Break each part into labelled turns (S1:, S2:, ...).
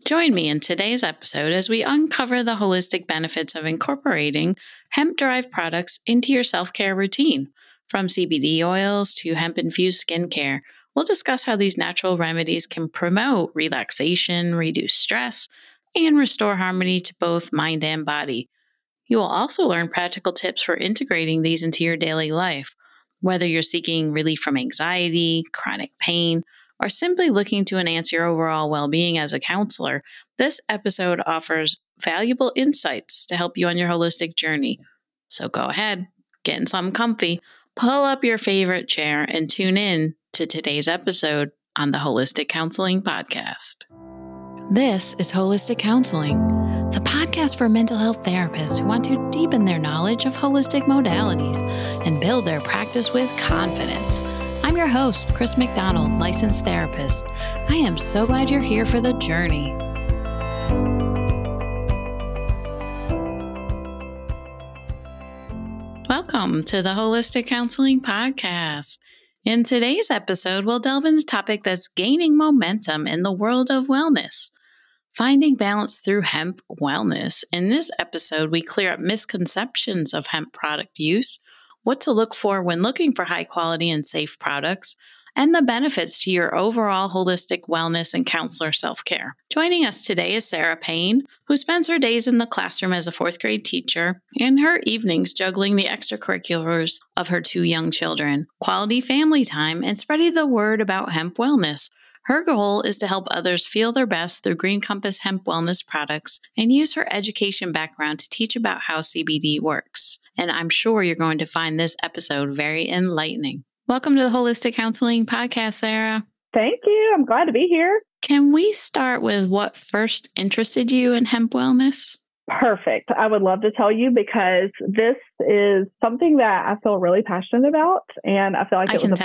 S1: Join me in today's episode as we uncover the holistic benefits of incorporating hemp-derived products into your self-care routine. From CBD oils to hemp-infused skincare, we'll discuss how these natural remedies can promote relaxation, reduce stress, and restore harmony to both mind and body. You will also learn practical tips for integrating these into your daily life, whether you're seeking relief from anxiety, chronic pain, or simply looking to enhance your overall well being as a counselor. This episode offers valuable insights to help you on your holistic journey. So go ahead, get in something comfy, pull up your favorite chair, and tune in to today's episode on the Holistic Counseling Podcast. This is Holistic Counseling, the podcast for mental health therapists who want to deepen their knowledge of holistic modalities and build their practice with confidence. I'm your host, Chris McDonald, licensed therapist. I am so glad you're here for the journey. Welcome to the Holistic Counseling Podcast. In today's episode, we'll delve into a topic that's gaining momentum in the world of wellness. Finding balance through hemp wellness. In this episode, we clear up misconceptions of hemp product use, what to look for when looking for high quality and safe products, and the benefits to your overall holistic wellness and counselor self-care. Joining us today is Sarah Payne, who spends her days in the classroom as a fourth grade teacher and her evenings juggling the extracurriculars of her two young children, quality family time, and spreading the word about hemp wellness. Her goal is to help others feel their best through Green Compass hemp wellness products and use her education background to teach about how CBD works. And I'm sure you're going to find this episode very enlightening. Welcome to the Holistic Counseling Podcast, Sarah.
S2: Thank you. I'm glad to be here.
S1: Can we start with what first interested you in hemp wellness?
S2: Perfect. I would love to tell you because this is something that I feel really passionate about. And I feel like it was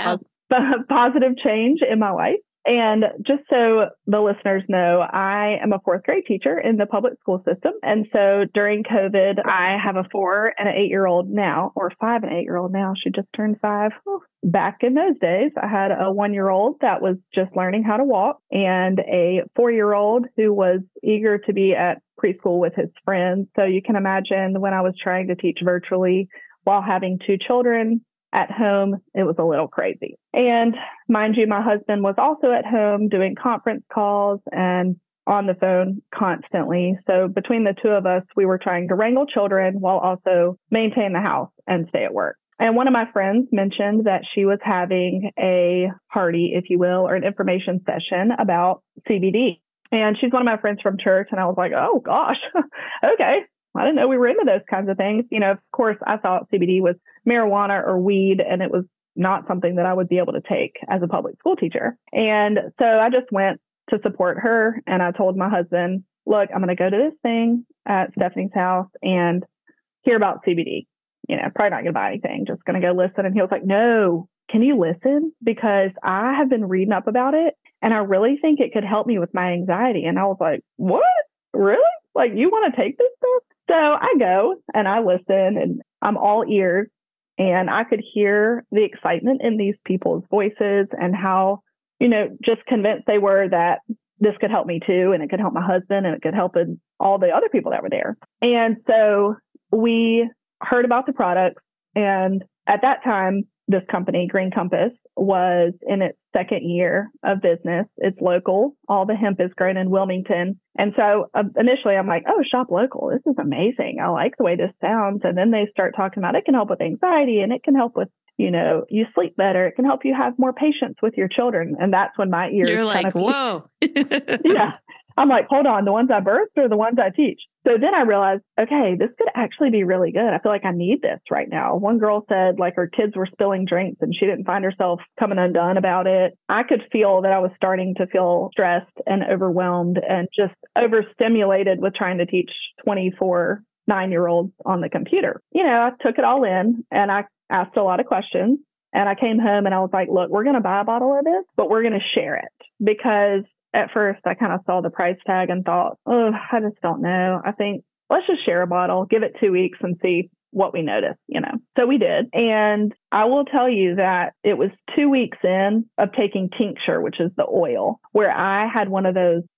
S2: a positive change in my life. And just so the listeners know, I am a fourth grade teacher in the public school system. And so during COVID, I have a 4 and an 8-year-old now, or 5 and 8-year-old now. She just turned 5. Back in those days, I had a 1-year-old that was just learning how to walk and a 4-year-old who was eager to be at preschool with his friends. So you can imagine when I was trying to teach virtually while having 2 children at home, it was a little crazy. And mind you, my husband was also at home doing conference calls and on the phone constantly. So between the two of us, we were trying to wrangle children while also maintain the house and stay at work. And one of my friends mentioned that she was having a party, if you will, or an information session about CBD. And she's one of my friends from church. And I was like, oh, gosh, okay. I didn't know we were into those kinds of things. You know, of course, I thought CBD was marijuana or weed, and it was not something that I would be able to take as a public school teacher. And so I just went to support her. And I told my husband, look, I'm going to go to this thing at Stephanie's house and hear about CBD. You know, probably not going to buy anything, just going to go listen. And he was like, no, can you listen? Because I have been reading up about it and I really think it could help me with my anxiety. And I was like, what? Really? Like, you want to take this stuff? So I go and I listen and I'm all ears, and I could hear the excitement in these people's voices and how, you know, just convinced they were that this could help me too. And it could help my husband and it could help all the other people that were there. And so we heard about the products. And at that time, this company, Green Compass, was in its 2nd year of business. It's local. All the hemp is grown in Wilmington. And so initially I'm like, oh, shop local. This is amazing. I like the way this sounds. And then they start talking about it can help with anxiety and it can help with, you know, you sleep better. It can help you have more patience with your children. And that's when my ears
S1: You're like, whoa.
S2: Yeah. I'm like, hold on, the ones I birthed or the ones I teach? So then I realized, okay, this could actually be really good. I feel like I need this right now. One girl said like her kids were spilling drinks and she didn't find herself coming undone about it. I could feel that I was starting to feel stressed and overwhelmed and just overstimulated with trying to teach 24 9-year-olds on the computer. You know, I took it all in and I asked a lot of questions. And I came home and I was like, look, we're going to buy a bottle of this, but we're going to share it. Because at first I kind of saw the price tag and thought, oh, I just don't know. I think let's just share a bottle, give it 2 weeks and see what we notice, you know. So we did. And I will tell you that it was 2 weeks in of taking tincture, which is the oil, where I had one of those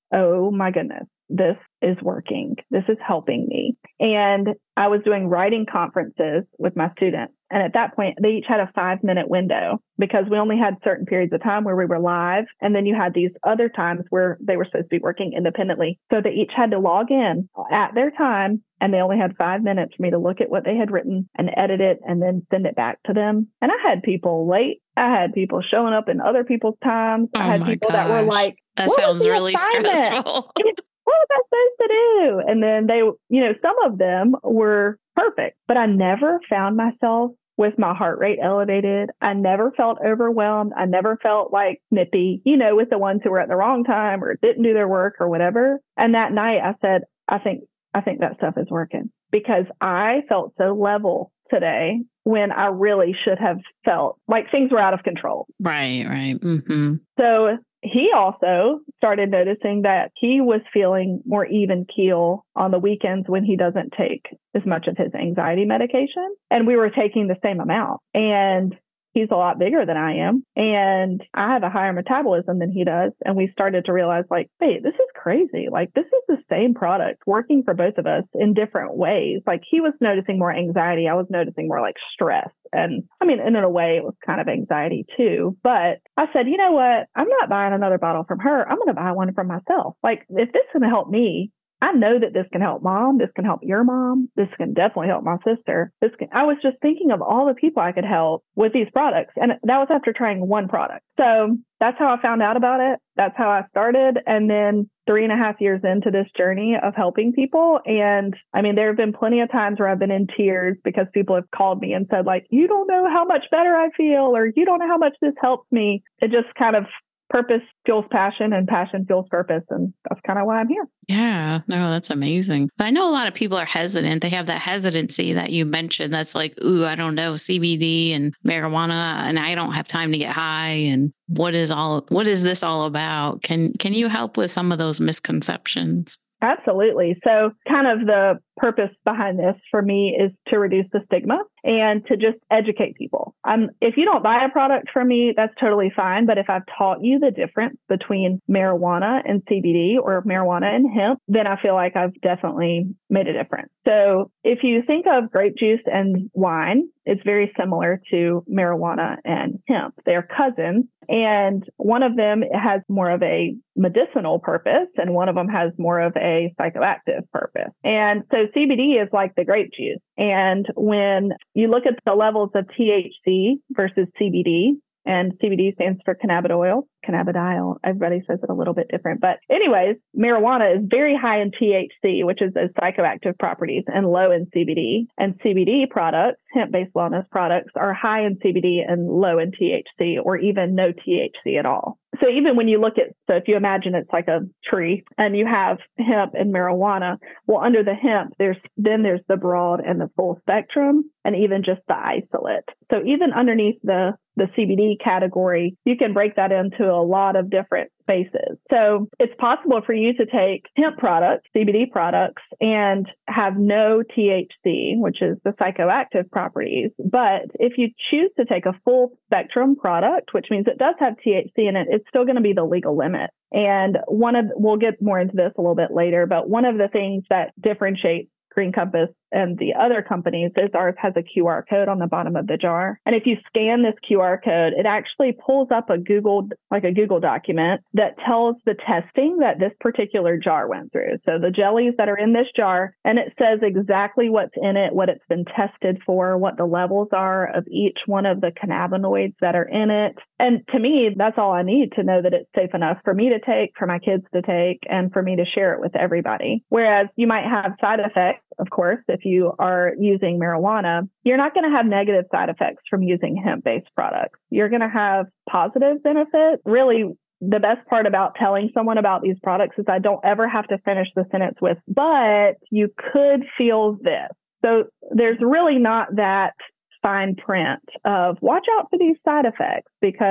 S2: oh my goodness, this is working. This is helping me. And I was doing writing conferences with my students. And at that point, they each had a 5-minute window because we only had certain periods of time where we were live. And then you had these other times where they were supposed to be working independently. So they each had to log in at their time. And they only had 5 minutes for me to look at what they had written and edit it and then send it back to them. And I had people late. I had people showing up in other people's times. I had people that were like,
S1: that sounds really stressful.
S2: What was I supposed to do? And then they, some of them were perfect, but I never found myself with my heart rate elevated. I never felt overwhelmed. I never felt like snippy, with the ones who were at the wrong time or didn't do their work or whatever. And that night I said, I think that stuff is working, because I felt so level today when I really should have felt like things were out of control.
S1: Right. Mm-hmm.
S2: So he also started noticing that he was feeling more even keel on the weekends when he doesn't take as much of his anxiety medication. And we were taking the same amount. And he's a lot bigger than I am. And I have a higher metabolism than he does. And we started to realize, like, wait, this is crazy. Like, this is the same product working for both of us in different ways. Like, he was noticing more anxiety. I was noticing more like stress. And I mean, and in a way, it was kind of anxiety too. But I said, you know what? I'm not buying another bottle from her. I'm going to buy one from myself. Like, if this is going to help me, I know that this can help mom. This can help your mom. This can definitely help my sister. I was just thinking of all the people I could help with these products. And that was after trying one product. So that's how I found out about it. That's how I started. And then 3.5 years into this journey of helping people. And I mean, there have been plenty of times where I've been in tears because people have called me and said, like, you don't know how much better I feel, or you don't know how much this helps me. It just kind of purpose fuels passion and passion fuels purpose. And that's kind of why I'm here.
S1: Yeah, no, that's amazing. But I know a lot of people are hesitant. They have that hesitancy that you mentioned. That's like, ooh, I don't know, CBD and marijuana, and I don't have time to get high. And what is this all about? Can you help with some of those misconceptions?
S2: Absolutely. So kind of the purpose behind this for me is to reduce the stigma and to just educate people. If you don't buy a product from me, that's totally fine. But if I've taught you the difference between marijuana and CBD or marijuana and hemp, then I feel like I've definitely made a difference. So if you think of grape juice and wine, it's very similar to marijuana and hemp. They're cousins. And one of them has more of a medicinal purpose and one of them has more of a psychoactive purpose. And so CBD is like the grape juice. And when you look at the levels of THC versus CBD, and CBD stands for cannabidiol. Everybody says it a little bit different. But anyways, marijuana is very high in THC, which is those psychoactive properties, and low in CBD. And CBD products, hemp-based wellness products, are high in CBD and low in THC, or even no THC at all. So even when you look at, so if you imagine it's like a tree and you have hemp and marijuana, well, under the hemp, there's the broad and the full spectrum, and even just the isolate. So even underneath the CBD category, you can break that into a lot of different spaces. So it's possible for you to take hemp products, CBD products, and have no THC, which is the psychoactive properties. But if you choose to take a full spectrum product, which means it does have THC in it, it's still going to be the legal limit. And we'll get more into this a little bit later, but one of the things that differentiates Green Compass and the other companies is ours has a QR code on the bottom of the jar. And if you scan this QR code, it actually pulls up a Google document that tells the testing that this particular jar went through. So the jellies that are in this jar, and it says exactly what's in it, what it's been tested for, what the levels are of each one of the cannabinoids that are in it. And to me, that's all I need to know that it's safe enough for me to take, for my kids to take, and for me to share it with everybody. Whereas you might have side effects, of course, if you are using marijuana, you're not going to have negative side effects from using hemp-based products. You're going to have positive benefits. Really, the best part about telling someone about these products is I don't ever have to finish the sentence with, but you could feel this. So there's really not that fine print of watch out for these side effects, because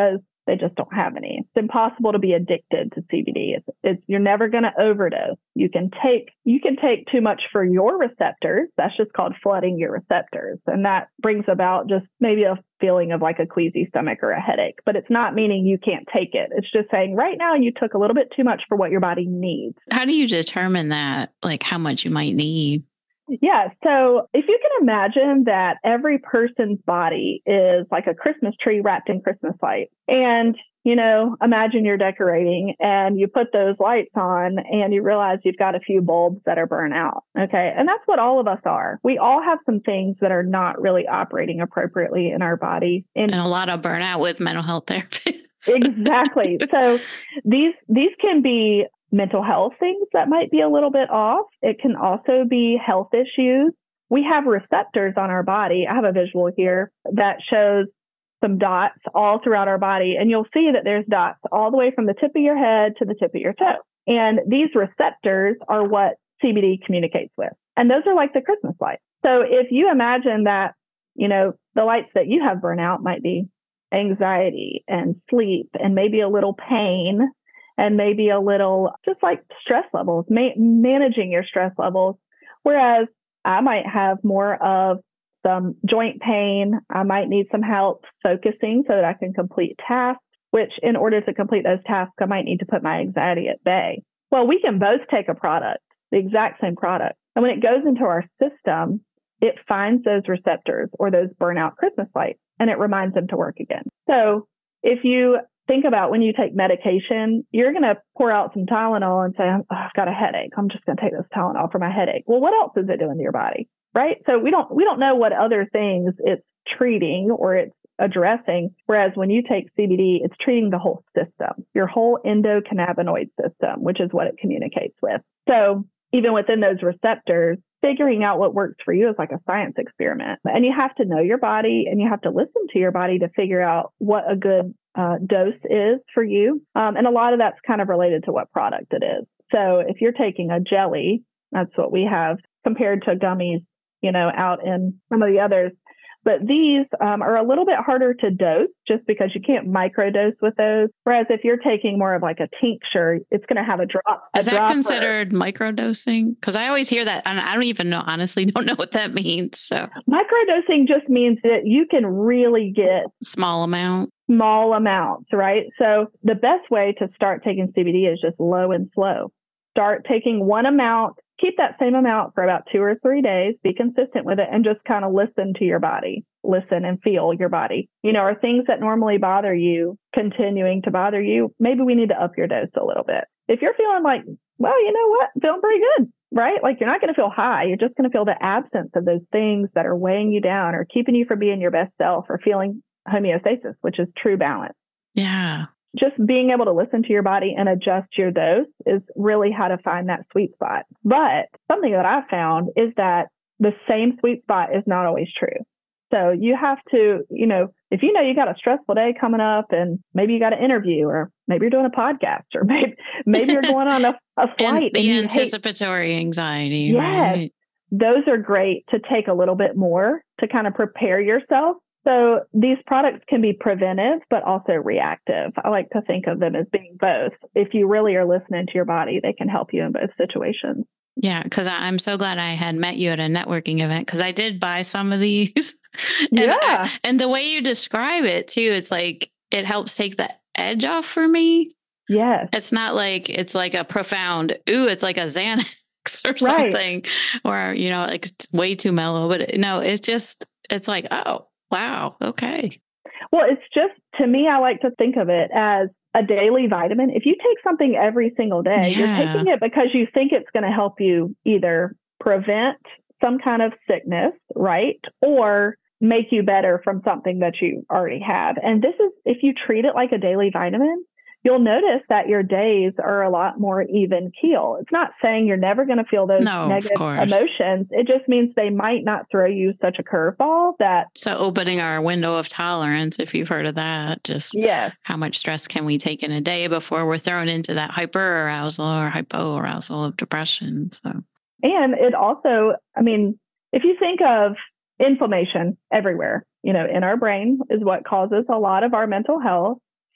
S2: They just don't have any. It's impossible to be addicted to CBD. You're never going to overdose. You can take too much for your receptors. That's just called flooding your receptors. And that brings about just maybe a feeling of like a queasy stomach or a headache, but it's not meaning you can't take it. It's just saying right now you took a little bit too much for what your body needs.
S1: How do you determine that, like how much you might need?
S2: Yeah. So if you can imagine that every person's body is like a Christmas tree wrapped in Christmas lights. And, imagine you're decorating and you put those lights on and you realize you've got a few bulbs that are burnt out. Okay. And that's what all of us are. We all have some things that are not really operating appropriately in our body.
S1: And a lot of burnout with mental health therapy.
S2: Exactly. So these can be mental health things that might be a little bit off. It can also be health issues. We have receptors on our body. I have a visual here that shows some dots all throughout our body. And you'll see that there's dots all the way from the tip of your head to the tip of your toe. And these receptors are what CBD communicates with. And those are like the Christmas lights. So if you imagine that, the lights that you have burn out might be anxiety and sleep and maybe a little pain and maybe a little just like stress levels, managing your stress levels. Whereas I might have more of some joint pain. I might need some help focusing so that I can complete tasks, which in order to complete those tasks, I might need to put my anxiety at bay. Well, we can both take a product, the exact same product. And when it goes into our system, it finds those receptors or those burnout Christmas lights and it reminds them to work again. So if you think about when you take medication, you're going to pour out some Tylenol and say, I've got a headache. I'm just going to take this Tylenol for my headache. Well, what else is it doing to your body? Right? So we don't know what other things it's treating or it's addressing. Whereas when you take CBD, it's treating the whole system, your whole endocannabinoid system, which is what it communicates with. So even within those receptors, figuring out what works for you is like a science experiment. And you have to know your body and you have to listen to your body to figure out what a good dose is for you. And a lot of that's kind of related to what product it is. So if you're taking a jelly, that's what we have compared to gummies, out in some of the others. But these are a little bit harder to dose just because you can't microdose with those. Whereas if you're taking more of like a tincture, it's going to have a drop.
S1: Is that considered microdosing? Because I always hear that and I don't even know, honestly, don't know what that means. So
S2: microdosing just means that you can really get
S1: small amounts,
S2: right? So the best way to start taking CBD is just low and slow. Start taking one amount, keep that same amount for about 2 or 3 days, be consistent with it, and just kind of listen to your body, listen and feel your body. Are things that normally bother you continuing to bother you? Maybe we need to up your dose a little bit. If you're feeling like, well, you know what, feeling pretty good, right? Like you're not going to feel high. You're just going to feel the absence of those things that are weighing you down or keeping you from being your best self or feeling homeostasis, which is true balance.
S1: Yeah.
S2: Just being able to listen to your body and adjust your dose is really how to find that sweet spot. But something that I've found is that the same sweet spot is not always true. So you have to, if you got a stressful day coming up and maybe you got an interview or maybe you're doing a podcast or maybe you're going on a flight.
S1: And the anticipatory anxiety.
S2: Yes.
S1: Right?
S2: Those are great to take a little bit more to kind of prepare yourself. So these products can be preventive, but also reactive. I like to think of them as being both. If you really are listening to your body, they can help you in both situations.
S1: Yeah, because I'm so glad I had met you at a networking event because I did buy some of these. And the way you describe it too, it's like it helps take the edge off for me.
S2: Yes.
S1: It's not like it's like a profound, it's like a Xanax or something, or, like it's way too mellow. But no, it's like, oh, wow. Okay.
S2: Well, it's just, to me, I like to think of it as a daily vitamin. If you take something every single day, you're taking it because you think it's going to help you either prevent some kind of sickness, right? Or make you better from something that you already have. And this is, if you treat it like a daily vitamin, you'll notice that your days are a lot more even keel. It's not saying you're never going to feel those negative emotions. It just means they might not throw you such a curveball that.
S1: So opening our window of tolerance, if you've heard of that, just how much stress can we take in a day before we're thrown into that hyperarousal or hypoarousal of depression. So,
S2: and it also, if you think of inflammation everywhere, in our brain is what causes a lot of our mental health.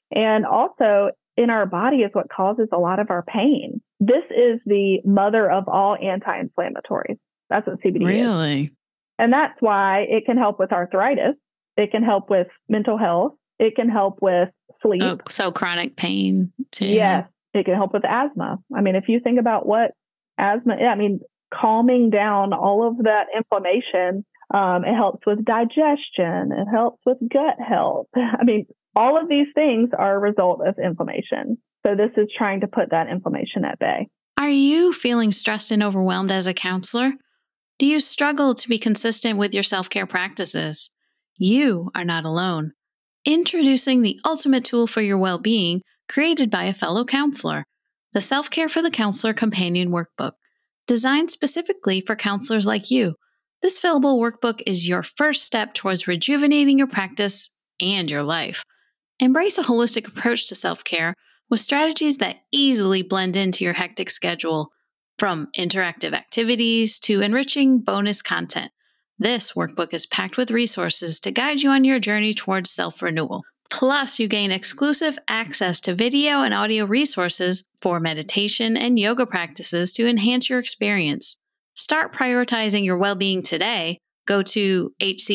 S2: And also in our body is what causes a lot of our pain. This is the mother of all anti-inflammatories. That's what CBD is.
S1: Really?
S2: And that's why it can help with arthritis. It can help with mental health. It can help with sleep.
S1: Oh, so chronic pain too.
S2: Yes. It can help with asthma. I mean, if you think about what asthma is, I mean, calming down all of that inflammation, it helps with digestion. It helps with gut health. I mean, all of these things are a result of inflammation. So this is trying to put that inflammation at bay.
S1: Are you feeling stressed and overwhelmed as a counselor? Do you struggle to be consistent with your self-care practices? You are not alone. Introducing the ultimate tool for your well-being, created by a fellow counselor, the Self-Care for the Counselor Companion Workbook, designed specifically for counselors like you. This fillable workbook is your first step towards rejuvenating your practice and your life. Embrace a holistic approach to self-care with strategies that easily blend into your hectic schedule, from interactive activities to enriching bonus content. This workbook is packed with resources to guide you on your journey towards self-renewal. Plus, you gain exclusive access to video and audio resources for meditation and yoga practices to enhance your experience. Start prioritizing your well-being today. Go to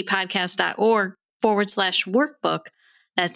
S1: hcpodcast.org/workbook. That's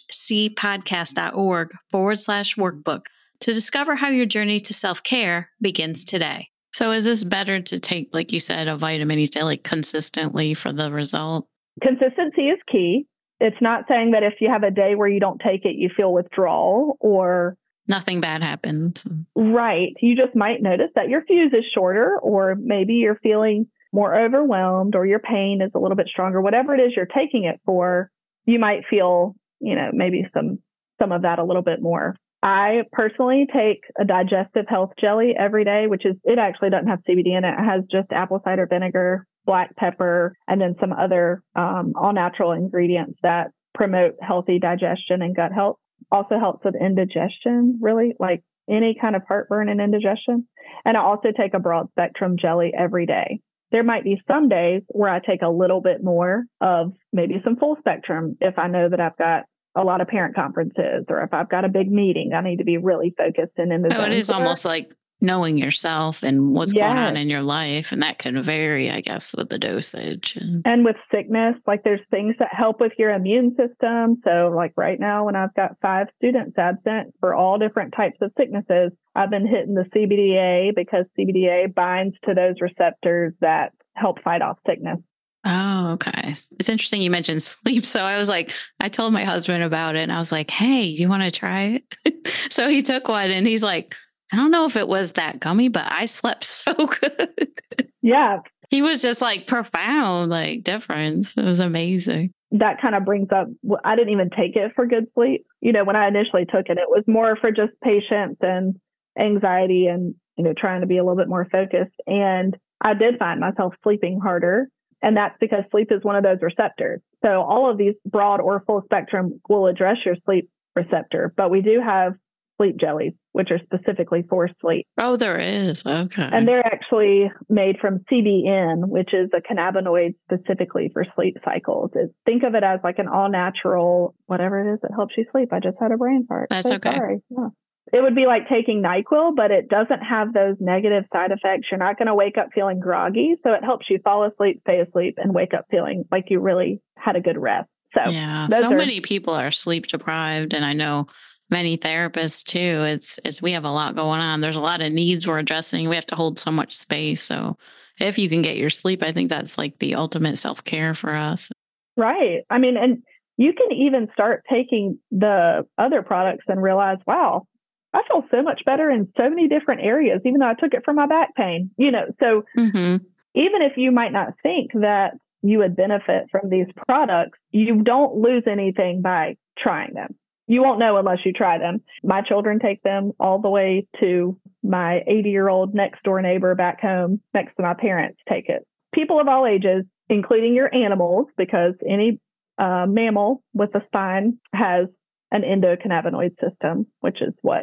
S1: hcpodcast.org/workbook to discover how your journey to self-care begins today. So is this better to take, like you said, a vitamin each day, like consistently for the result?
S2: Consistency is key. It's not saying that if you have a day where you don't take it, you feel withdrawal or
S1: nothing bad happens.
S2: Right. You just might notice that your fuse is shorter, or maybe you're feeling more overwhelmed, or your pain is a little bit stronger. Whatever it is you're taking it for, you might feel, maybe some of that a little bit more. I personally take a digestive health jelly every day, it actually doesn't have CBD in it. It has just apple cider vinegar, black pepper, and then some other all natural ingredients that promote healthy digestion and gut health. Also helps with indigestion, really, like any kind of heartburn and indigestion. And I also take a broad spectrum jelly every day. There might be some days where I take a little bit more of maybe some full spectrum if I know that I've got a lot of parent conferences, or if I've got a big meeting, I need to be really focused and in the zone.
S1: It is almost like knowing yourself and what's going on in your life. And that can vary, I guess, with the dosage.
S2: And with sickness, like there's things that help with your immune system. So like right now, when I've got 5 students absent for all different types of sicknesses, I've been hitting the CBDA because CBDA binds to those receptors that help fight off sickness.
S1: Oh, okay. It's interesting you mentioned sleep. So I told my husband about it and I was like, hey, do you want to try it? So he took one and he's like, I don't know if it was that gummy, but I slept so good.
S2: Yeah.
S1: He was just like profound, like difference. It was amazing.
S2: That kind of brings up, I didn't even take it for good sleep. When I initially took it, it was more for just patience and anxiety and, trying to be a little bit more focused. And I did find myself sleeping harder. And that's because sleep is one of those receptors. So all of these broad or full spectrum will address your sleep receptor, but we do have sleep jellies, which are specifically for sleep.
S1: Oh, there is. Okay.
S2: And they're actually made from CBN, which is a cannabinoid specifically for sleep cycles. Think of it as like an all natural, whatever it is that helps you sleep. I just had a brain fart.
S1: That's so okay.
S2: Sorry. Yeah. It would be like taking NyQuil, but it doesn't have those negative side effects. You're not going to wake up feeling groggy. So it helps you fall asleep, stay asleep, and wake up feeling like you really had a good rest. So
S1: yeah, many people are sleep deprived. And I know many therapists too. It's we have a lot going on. There's a lot of needs we're addressing. We have to hold so much space. So if you can get your sleep, I think that's like the ultimate self-care for us.
S2: Right. I mean, and you can even start taking the other products and realize, wow, I feel so much better in so many different areas, even though I took it for my back pain, so even if you might not think that you would benefit from these products, you don't lose anything by trying them. You won't know unless you try them. My children take them all the way to my 80-year-old next door neighbor back home next to my parents take it. People of all ages, including your animals, because any mammal with a spine has an endocannabinoid system, which is what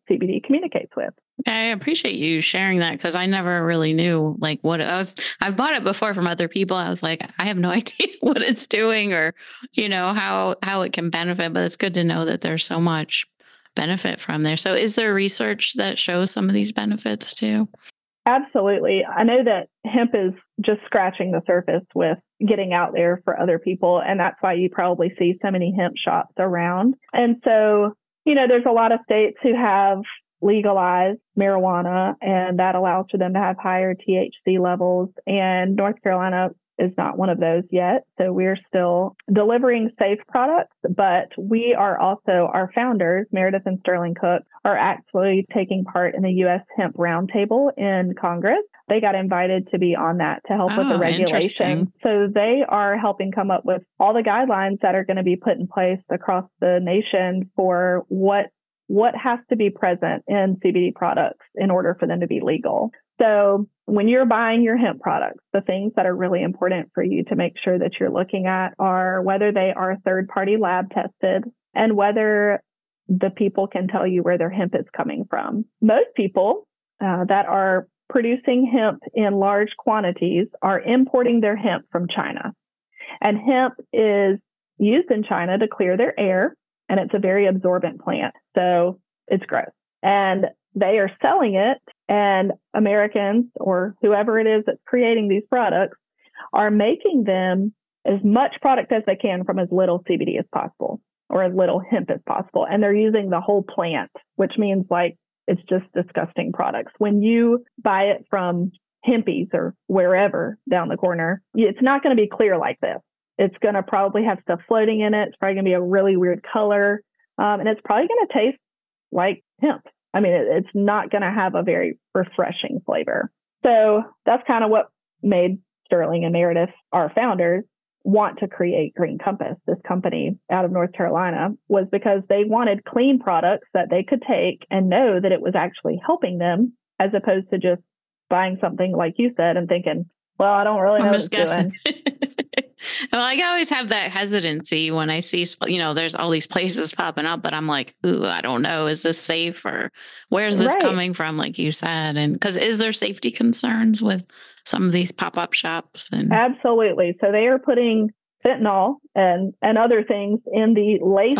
S2: CBD communicates with.
S1: I appreciate you sharing that because I never really knew like what I was. I've bought it before from other people. I was like, I have no idea what it's doing or, how it can benefit, but it's good to know that there's so much benefit from there. So is there research that shows some of these benefits too?
S2: Absolutely. I know that hemp is just scratching the surface with getting out there for other people. And that's why you probably see so many hemp shops around. And so, there's a lot of states who have legalized marijuana, and that allows for them to have higher THC levels. And North Carolina is not one of those yet. So we're still delivering safe products, but we are also, our founders, Meredith and Sterling Cook, are actually taking part in the U.S. Hemp Roundtable in Congress. They got invited to be on that to help with the regulation. So they are helping come up with all the guidelines that are going to be put in place across the nation for what has to be present in CBD products in order for them to be legal. So when you're buying your hemp products, the things that are really important for you to make sure that you're looking at are whether they are third-party lab tested and whether the people can tell you where their hemp is coming from. Most people that are producing hemp in large quantities are importing their hemp from China. And hemp is used in China to clear their air, and it's a very absorbent plant. So it's gross. And they are selling it, and Americans or whoever it is that's creating these products are making them as much product as they can from as little CBD as possible or as little hemp as possible. And they're using the whole plant, which means like it's just disgusting products. When you buy it from Hempies or wherever down the corner, it's not going to be clear like this. It's going to probably have stuff floating in it. It's probably going to be a really weird color. And it's probably going to taste like hemp. I mean, it's not going to have a very refreshing flavor. So that's kind of what made Sterling and Meredith, our founders, want to create Green Compass, this company out of North Carolina, was because they wanted clean products that they could take and know that it was actually helping them, as opposed to just buying something like you said and thinking, well, I don't really know what it's doing.
S1: Well, I always have that hesitancy when I see, there's all these places popping up, but I'm like, ooh, I don't know. Is this safe or where's this coming from? Like you said, and because is there safety concerns with some of these pop-up shops? And
S2: absolutely. So they are putting fentanyl and other things in the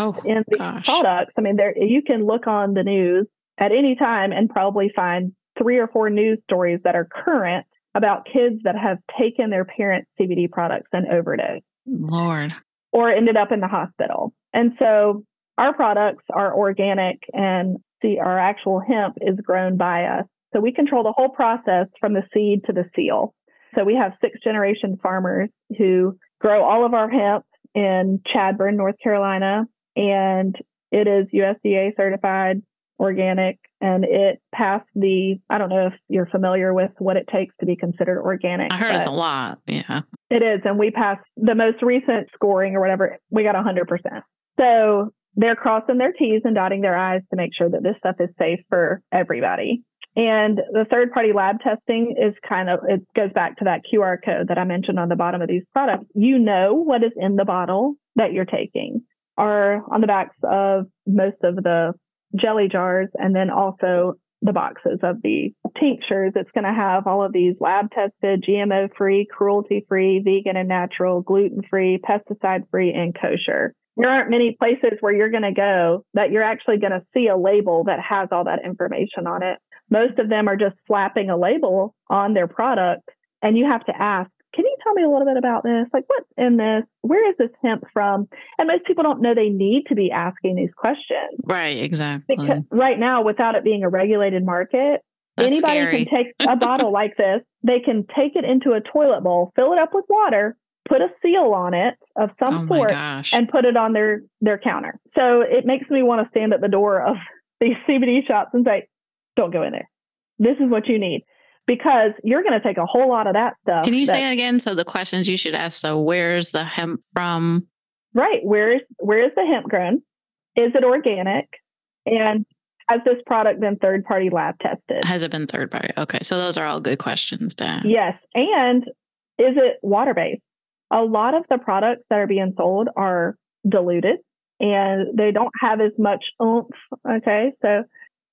S2: products. I mean, you can look on the news at any time and probably find 3 or 4 news stories that are current about kids that have taken their parents' CBD products and overdosed.
S1: Lord.
S2: Or ended up in the hospital. And so our products are organic, and our actual hemp is grown by us. So we control the whole process from the seed to the seal. So we have 6th-generation farmers who grow all of our hemp in Chadbourn, North Carolina, and it is USDA certified, organic, and it passed I don't know if you're familiar with what it takes to be considered organic.
S1: I heard it's a lot. Yeah.
S2: It is. And we passed the most recent scoring or whatever. We got 100%. So they're crossing their T's and dotting their I's to make sure that this stuff is safe for everybody. And the third-party lab testing is it goes back to that QR code that I mentioned on the bottom of these products. You know what is in the bottle that you're taking, or on the backs of most of the jelly jars, and then also the boxes of the tinctures. It's going to have all of these lab tested, GMO free, cruelty free, vegan and natural, gluten free, pesticide free, and kosher. There aren't many places where you're going to go that you're actually going to see a label that has all that information on it. Most of them are just slapping a label on their product, and you have to ask, can you tell me a little bit about this? Like, what's in this? Where is this hemp from? And most people don't know they need to be asking these questions.
S1: Right, exactly.
S2: Because right now, without it being a regulated market, anybody can take a bottle like this. They can take it into a toilet bowl, fill it up with water, put a seal on it of some sort, and put it on their counter. So it makes me want to stand at the door of these CBD shops and say, don't go in there. This is what you need. Because you're going to take a whole lot of that stuff.
S1: Can you say that again? So the questions you should ask. So where's the hemp from?
S2: Right. Where is the hemp grown? Is it organic? And has this product been third-party lab tested?
S1: Has it been third-party? Okay. So those are all good questions to ask.
S2: Yes. And is it water-based? A lot of the products that are being sold are diluted, and they don't have as much oomph. Okay. So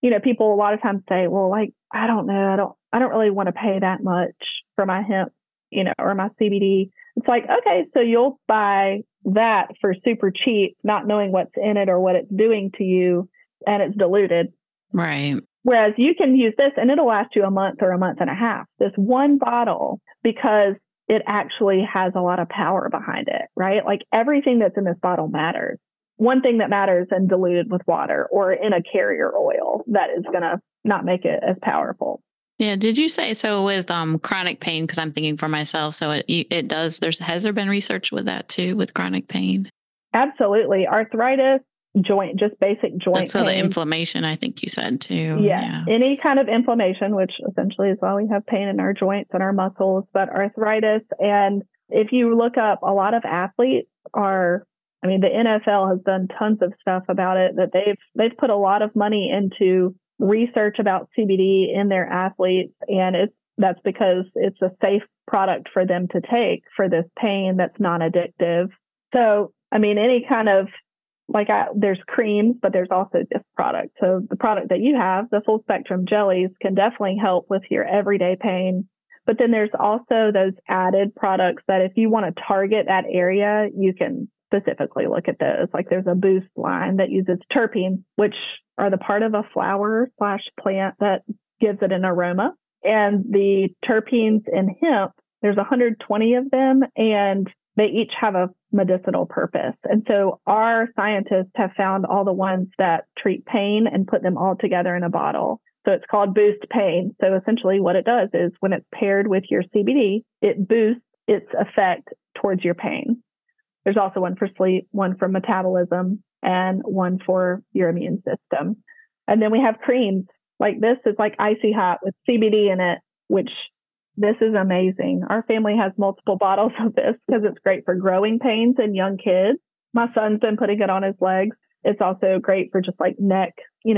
S2: people a lot of times say, well, like, I don't know. I don't really want to pay that much for my hemp, or my CBD. It's like, okay, so you'll buy that for super cheap, not knowing what's in it or what it's doing to you, and it's diluted.
S1: Right.
S2: Whereas you can use this and it'll last you a month or a month and a half, this one bottle, because it actually has a lot of power behind it, right? Like everything that's in this bottle matters. One thing that matters and diluted with water or in a carrier oil that is going to not make it as powerful.
S1: Yeah. Did you say so with chronic pain? Because I'm thinking for myself. So it does. Has there been research with that too, with chronic pain?
S2: Absolutely. Arthritis, just basic joint
S1: so
S2: pain.
S1: The inflammation, I think you said too.
S2: Yeah. Any kind of inflammation, which essentially is why we have pain in our joints and our muscles, but arthritis. And if you look up, a lot of athletes the NFL has done tons of stuff about it, that they've put a lot of money into research about CBD in their athletes. And that's because it's a safe product for them to take for this pain that's non-addictive. So, any kind of there's creams, but there's also this product. So the product that you have, the full spectrum jellies, can definitely help with your everyday pain. But then there's also those added products that if you want to target that area, you can specifically look at those. Like there's a Boost line that uses terpenes, which are the part of a flower/plant that gives it an aroma. And the terpenes in hemp, there's 120 of them, and they each have a medicinal purpose. And so our scientists have found all the ones that treat pain and put them all together in a bottle. So it's called Boost Pain. So essentially what it does is when it's paired with your CBD, it boosts its effect towards your pain. There's also one for sleep, one for metabolism, and one for your immune system. And then we have creams. Like this is like icy hot with CBD in it, which this is amazing. Our family has multiple bottles of this because it's great for growing pains in young kids. My son's been putting it on his legs. It's also great for just like neck,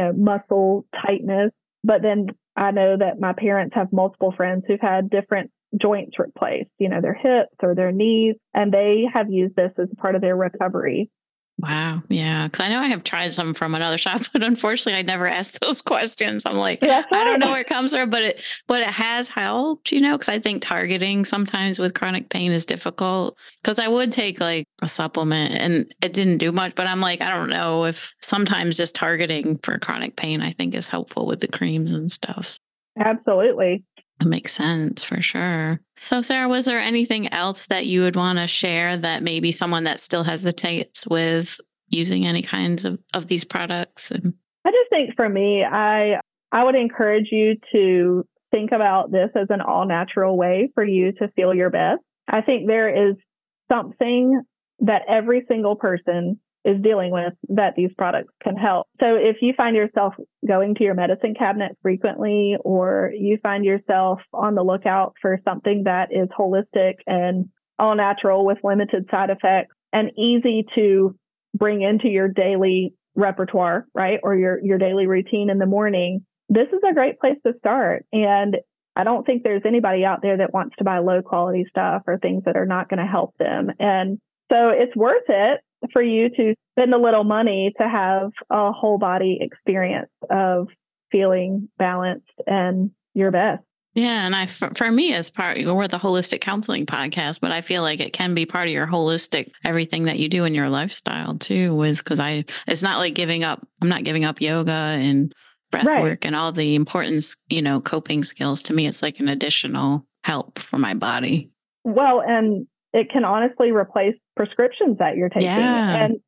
S2: muscle tightness. But then I know that my parents have multiple friends who've had different joints replaced, their hips or their knees, and they have used this as part of their recovery.
S1: Wow. Yeah. Because I know I have tried some from another shop, but unfortunately I never asked those questions. I'm like, I don't know where it comes from, but it has helped, because I think targeting sometimes with chronic pain is difficult, because I would take like a supplement and it didn't do much, but I'm like, I don't know if sometimes just targeting for chronic pain, I think is helpful with the creams and stuff.
S2: Absolutely.
S1: It makes sense for sure. So, Sarah, was there anything else that you would want to share that maybe someone that still hesitates with using any kinds of these products?
S2: I just think for me, I would encourage you to think about this as an all natural way for you to feel your best. I think there is something that every single person is dealing with that these products can help. So if you find yourself going to your medicine cabinet frequently, or you find yourself on the lookout for something that is holistic and all natural with limited side effects and easy to bring into your daily repertoire, right? Or your daily routine in the morning, this is a great place to start. And I don't think there's anybody out there that wants to buy low quality stuff or things that are not going to help them. And so it's worth it for you to spend a little money to have a whole body experience of feeling balanced and your best.
S1: Yeah. And for me, as we're the Holistic Counseling Podcast, but I feel like it can be part of your holistic, everything that you do in your lifestyle too, because it's not like I'm not giving up yoga and breath work and all the important, coping skills. To me, it's like an additional help for my body.
S2: Well, and it can honestly replace prescriptions that you're taking.
S1: Yeah.
S2: And,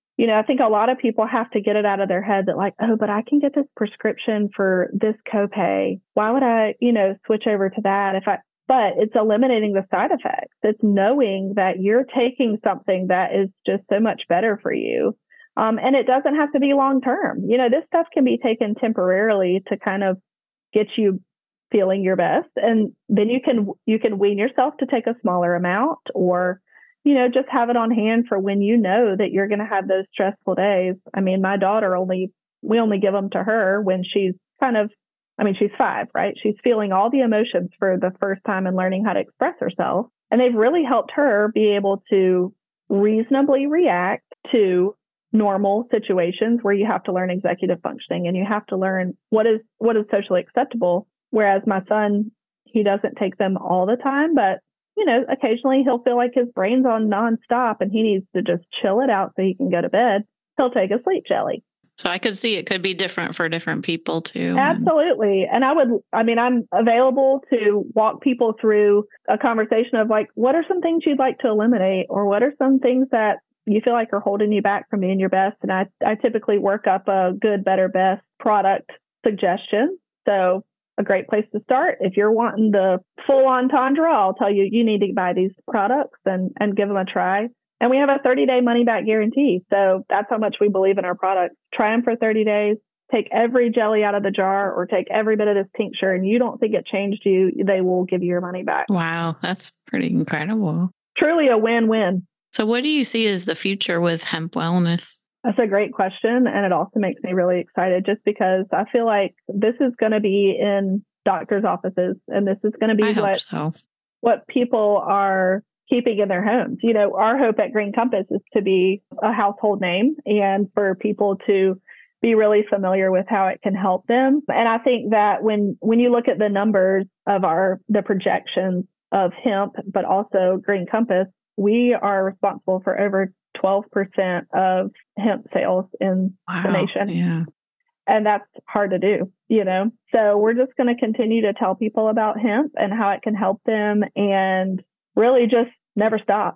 S2: I think a lot of people have to get it out of their head that like, oh, but I can get this prescription for this copay. Why would I, switch over to that but it's eliminating the side effects. It's knowing that you're taking something that is just so much better for you. And it doesn't have to be long-term. This stuff can be taken temporarily to kind of get you feeling your best. And then you can wean yourself to take a smaller amount, or, just have it on hand for when that you're going to have those stressful days. I mean, my daughter we only give them to her when she's she's 5, right? She's feeling all the emotions for the first time and learning how to express herself. And they've really helped her be able to reasonably react to normal situations where you have to learn executive functioning and you have to learn what is socially acceptable. Whereas my son, he doesn't take them all the time, but occasionally he'll feel like his brain's on nonstop and he needs to just chill it out so he can go to bed. He'll take a sleep jelly.
S1: So I could see it could be different for different people too.
S2: Absolutely. And I'm available to walk people through a conversation of like, what are some things you'd like to eliminate? Or what are some things that you feel like are holding you back from being your best? And I typically work up a good, better, best product suggestion. So a great place to start, if you're wanting the full entendre, I'll tell you, you need to buy these products and give them a try. And we have a 30-day money-back guarantee. So that's how much we believe in our products. Try them for 30 days. Take every jelly out of the jar or take every bit of this tincture and you don't think it changed you, they will give you your money back.
S1: Wow, that's pretty incredible.
S2: Truly a win-win.
S1: So what do you see as the future with hemp wellness?
S2: That's a great question. And it also makes me really excited just because I feel like this is going to be in doctors' offices and this is going to be what people are keeping in their homes. Our hope at Green Compass is to be a household name and for people to be really familiar with how it can help them. And I think that when you look at the numbers of the projections of hemp, but also Green Compass, we are responsible for over 12% of hemp sales in the nation.
S1: Yeah.
S2: And that's hard to do, So we're just going to continue to tell people about hemp and how it can help them and really just never stop,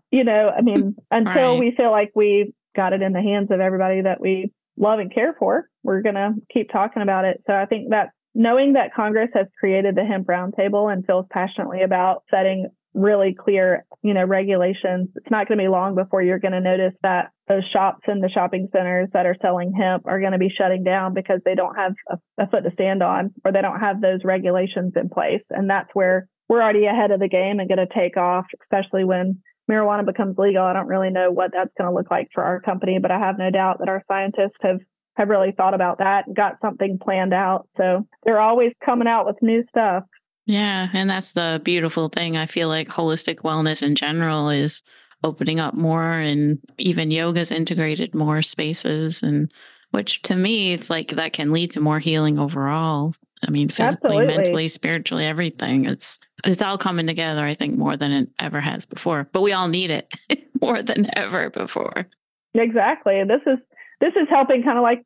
S2: until we feel like we've got it in the hands of everybody that we love and care for, we're going to keep talking about it. So I think that knowing that Congress has created the Hemp Roundtable and feels passionately about setting really clear, regulations, it's not going to be long before you're going to notice that those shops in the shopping centers that are selling hemp are going to be shutting down because they don't have a foot to stand on or they don't have those regulations in place. And that's where we're already ahead of the game and going to take off, especially when marijuana becomes legal. I don't really know what that's going to look like for our company, but I have no doubt that our scientists have really thought about that and got something planned out. So they're always coming out with new stuff.
S1: Yeah. And that's the beautiful thing. I feel like holistic wellness in general is opening up more and even yoga's integrated more spaces and which to me, it's like that can lead to more healing overall. I mean, physically, mentally, spiritually, everything. It's all coming together, I think, more than it ever has before. But we all need it more than ever before.
S2: Exactly. This is helping kind of like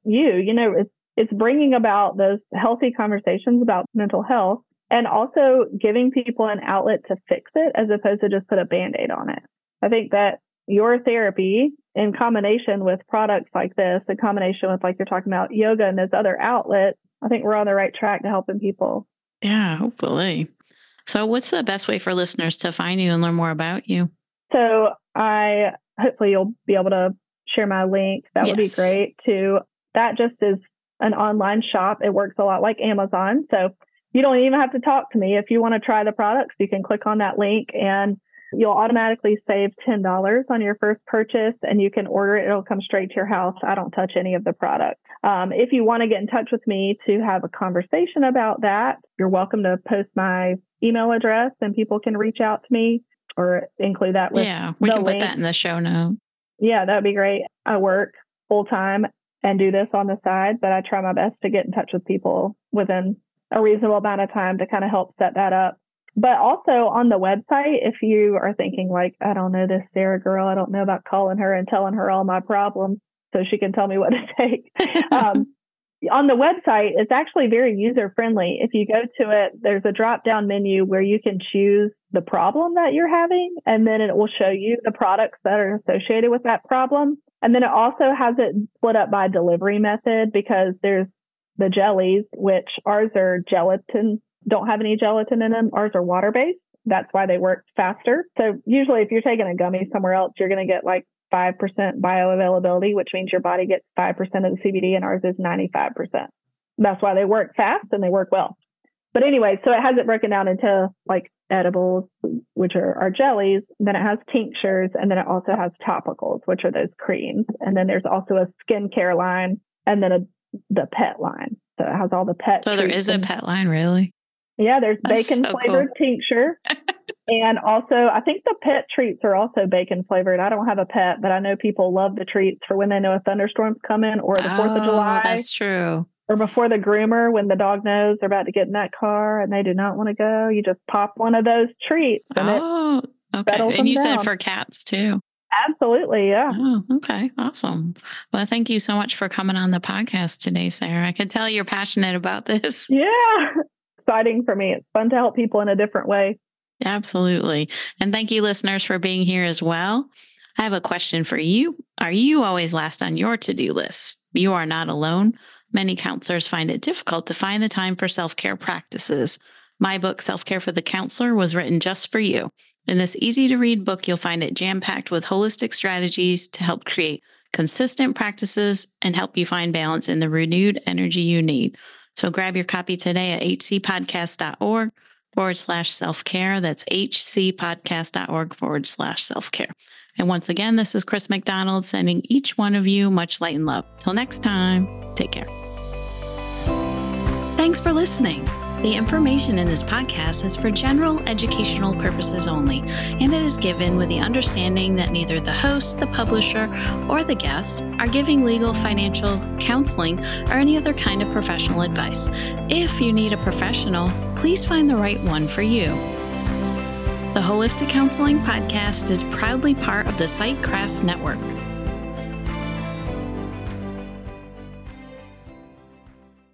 S2: it's bringing about those healthy conversations about mental health and also giving people an outlet to fix it as opposed to just put a Band-Aid on it. I think that your therapy in combination with products like this, in combination with like you're talking about yoga and those other outlets, I think we're on the right track to helping people.
S1: Yeah, hopefully. So what's the best way for listeners to find you and learn more about you?
S2: So hopefully you'll be able to share my link. That would be great too. That just is an online shop. It works a lot like Amazon. So you don't even have to talk to me. If you want to try the products, you can click on that link and you'll automatically save $10 on your first purchase and you can order it. It'll come straight to your house. I don't touch any of the product. If you want to get in touch with me to have a conversation about that, you're welcome to post my email address and people can reach out to me or include that with
S1: we can put that in the show note.
S2: Yeah, that'd be great. I work full time and do this on the side, but I try my best to get in touch with people within a reasonable amount of time to kind of help set that up. But also on the website, if you are thinking like, I don't know this Sarah girl, I don't know about calling her and telling her all my problems so she can tell me what to take. On the website, it's actually very user friendly. If you go to it, there's a drop down menu where you can choose the problem that you're having, and then it will show you the products that are associated with that problem. And then it also has it split up by delivery method because there's the jellies, which ours are gelatin, don't have any gelatin in them. Ours are water-based. That's why they work faster. So usually if you're taking a gummy somewhere else, you're going to get like 5% bioavailability, which means your body gets 5% of the CBD and ours is 95%. That's why they work fast and they work well. But anyway, so it has it broken down into like edibles, which are our jellies. Then it has tinctures, and then it also has topicals, which are those creams. And then there's also a skincare line and then the pet line. So it has all the pet.
S1: So there is a pet line, really?
S2: Yeah, there's bacon flavored tincture. And also, I think the pet treats are also bacon flavored. I don't have a pet, but I know people love the treats for when they know a thunderstorm's coming or the 4th of July.
S1: That's true.
S2: Or before the groomer, when the dog knows they're about to get in that car and they do not want to go, you just pop one of those treats. And
S1: okay. And you said for cats too.
S2: Absolutely, yeah.
S1: Oh, okay. Awesome. Well, thank you so much for coming on the podcast today, Sarah. I could tell you're passionate about this.
S2: Yeah. Exciting for me. It's fun to help people in a different way.
S1: Absolutely. And thank you, listeners, for being here as well. I have a question for you. Are you always last on your to-do list? You are not alone. Many counselors find it difficult to find the time for self-care practices. My book, Self-Care for the Counselor, was written just for you. In this easy-to-read book, you'll find it jam-packed with holistic strategies to help create consistent practices and help you find balance in the renewed energy you need. So grab your copy today at hcpodcast.org/self-care. That's hcpodcast.org/self-care. And once again, this is Chris McDonald sending each one of you much light and love. Till next time, take care. Thanks for listening. The information in this podcast is for general educational purposes only, and it is given with the understanding that neither the host, the publisher, or the guests are giving legal, financial, counseling, or any other kind of professional advice. If you need a professional, please find the right one for you. The Holistic Counseling Podcast is proudly part of the Sightcraft Network.